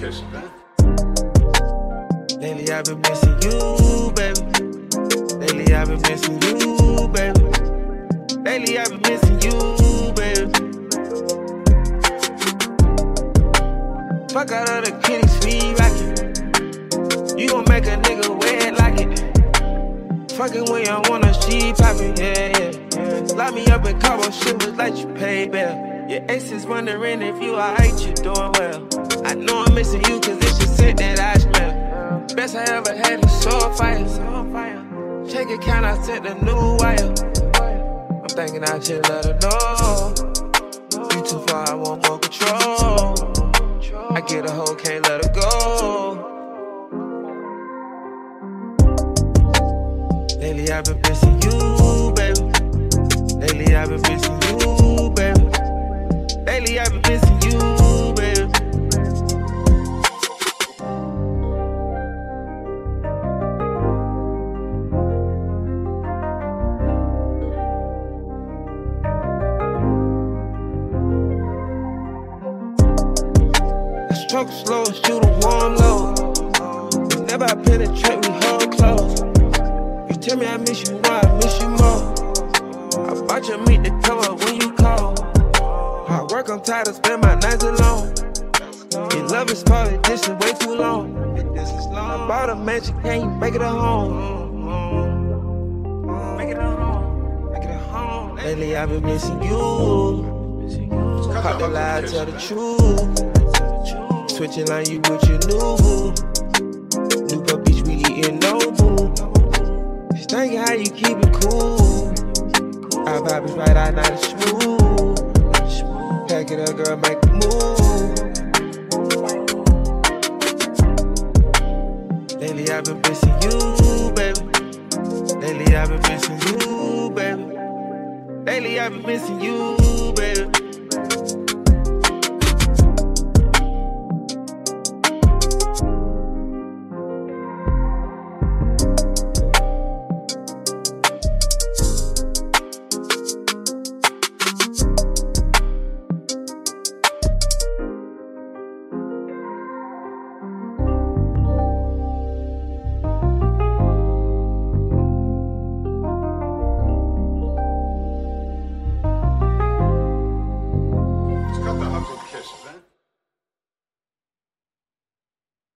catching that. Lately I've been missing you, baby. Lately I've been missing you, baby. Lately I've been missing you, baby. Fuck out of the kitty sweet rocket. You gon' make a nigga wet like it. Fucking when you wanna she poppin', yeah. Lock me up in carbo shit was like you pay bail. Your ex is wondering if you alright, you doing well. I know I'm missing you cause it's your scent that I smell. Best I ever had is so fire. Check your count, I sent a new wire. I'm thinking I should let her know. You too far, I want more control. I get a hoe, can't let her go. Lately I've been missing you, baby. Lately I've been missing you, baby. Lately I've been missing you, baby. I stroke slow and shoot a warm load. Whenever I penetrate, we hold close. You tell me I miss you, why I miss you more. I bought your meat to come up when you call. Hard work, I'm tired of spending my nights alone. Your love is probably distant way too long. I bought a mansion, can't you make it a home? Make it a home, make it a home. Lately I've been missing you. Pop the lie, tell the truth. Switching line, you with your new. Newport Beach, we eating Nobu. Just thinking how you keep it cool. Our vibe is right, our night is smooth. Pack it up, girl, make a move. Lately I've been missing you, baby. Lately I've been missing you, baby. Lately I've been missing you, baby.